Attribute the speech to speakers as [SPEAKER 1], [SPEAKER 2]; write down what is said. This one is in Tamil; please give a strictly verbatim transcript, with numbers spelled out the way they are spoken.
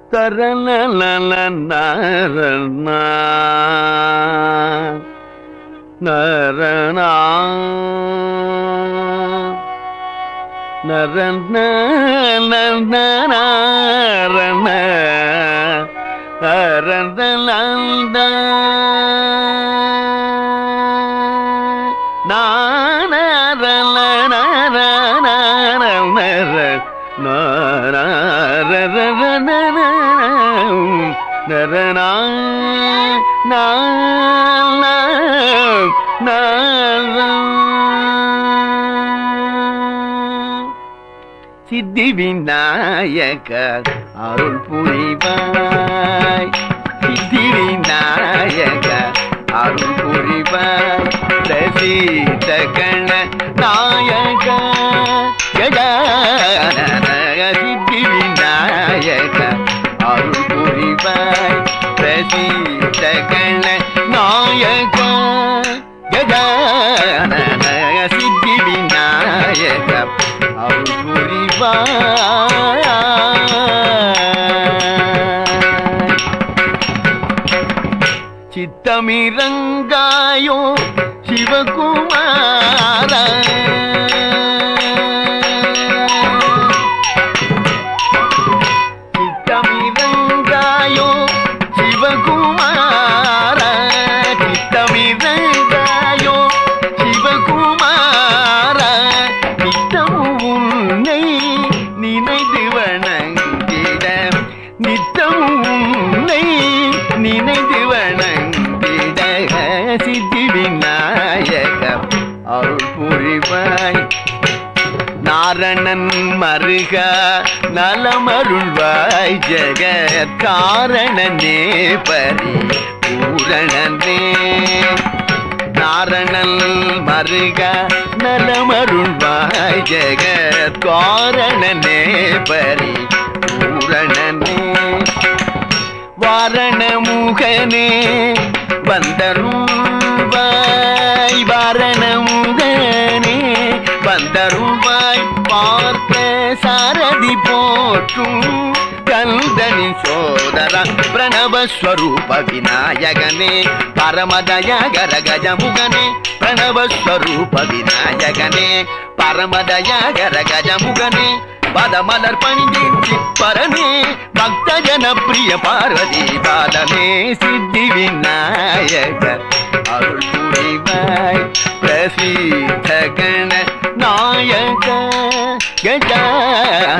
[SPEAKER 1] தரண நரணா நரண நரண அரந்தலந்த நானரல நரணா சித்தி விநாயக அருள் புரிவாய், சித்தி விநாயக அருள் புரிவாய், பிரசீத கண நாயக கஜானன சித்தி விநாயக அருள் புரிவாய், பிரசீத கண நாயக கஜானன சித்தி விநாயக அருள் புரிவாய். சித்தமிரங்காயோ சிவகுமார, சித்தமிரங்காயோ சிவகுமார, சித்தமிரங்காயோ சிவகுமார, நித்தமும் உன்னை நினைந்து வணங்கிட, நித்தமும் உன்னை நினைந்து வணங்கிட, சித்தி விநாயக அருள் புரிவாய். நாரணன் மருக நலமருள்வாய், ஜெகத் காரணனே பரி பூரணனே. நாரணன் மருக நலமருள்வாய், ஜெகத் காரணனே பரி பூரணனே. வாரணமுகனே வந்தருள்வாய், வாரணமுகனே வந்தருள்வாய், பார்த்த சாரதி போற்றும் கந்தனின் சோதரா பிரணவஸ்வரூப விநாயகனே. பரமதயாகர கஜமுகனே பிரணவஸ்வரூப விநாயகனே, பரமதயாகர கஜமுகனே, பதமலர் பணிந்தின் சிப்பரனே, பக்த ஜன பிரிய பார்வதி பாலனே. சித்தி விநாயக அருள் புரிவாய், பிரசீத கண நாயக கஜானன